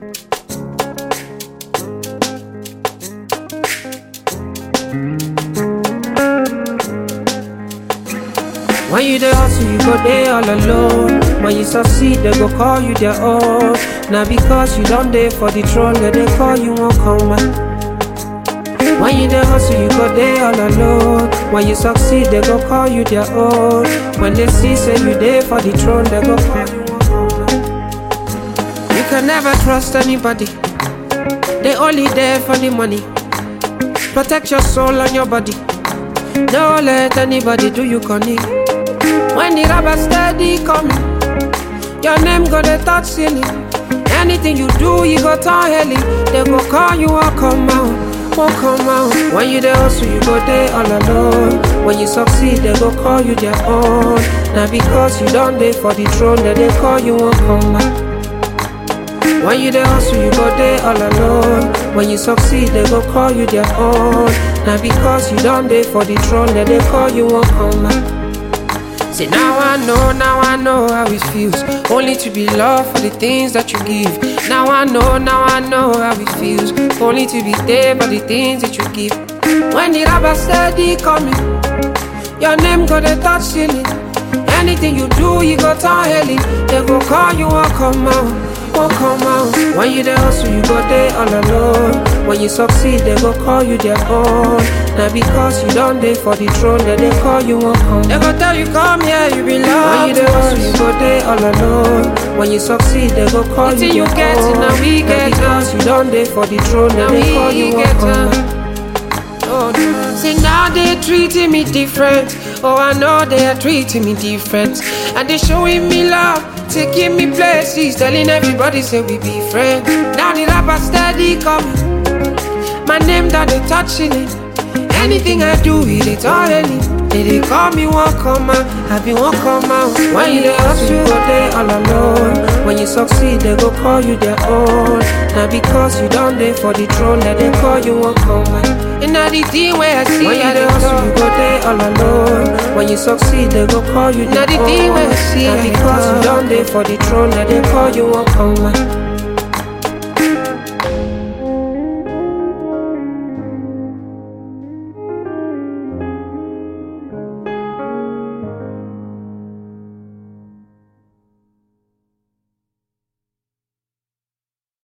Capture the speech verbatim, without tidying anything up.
When you dey hustle, you go there all alone. When you succeed, they go call you their own. Now because you don't dey for the throne, they dey call you won't come back. When you dey hustle, you go there all alone. When you succeed, they go call you their own. When they see say you dey for the throne, they go call you won't come back. You can never trust anybody. They only there for the money. Protect your soul and your body. Don't let anybody do you corny. When the rubber steady coming, your name go dey touch ceiling. Anything you do, you go turn heli. They go call you, won't come out, won't come out. When you dey hustle, you go dey all alone. When you succeed, they go call you their own. Now because you don't dey for the throne, they dey call you, won't come out. When you dey hustle, you go dey all alone. When you succeed, they go call you their own. Now because you don't dey for the throne, they dey call you, won't come out. See now I know, now I know how it feels. Only to be loved for the things that you give. Now I know, now I know how it feels. Only to be there for the things that you give. When the rubber steady coming, your name go dey touch ceiling. Anything you do, you go turn heli. They go call you, won't come out, won't come out. When you dey hustle, you go dey all alone. When you succeed, they go call you their own. Now because you don't dey for the throne, they dey call you, won't come. They go tell you come here, you belong. When you dey hustle, you go dey all alone. When you succeed, they go call you, you get it, now we get it. Because you don't dey for the throne, now they call you, won't come. Oh, no. See now they treating me different. Oh, I know they are treating me different. And they showing me love, taking me places, telling everybody say we be friends. Now the rapper steady coming, my name that they touching it. Anything I do, it is already. They dey call me, won't come out, I be won't come out. When you dey hustle, you go dey all alone. When you succeed, they go call you their own. Now because you don't dey for the throne, that they call you, won't come out. And now the thing where I see, when you dey hustle, you go dey all alone. When you succeed, they go call you their own. Now the thing where I see, now because you don't dey for the throne, that they call you, won't come out.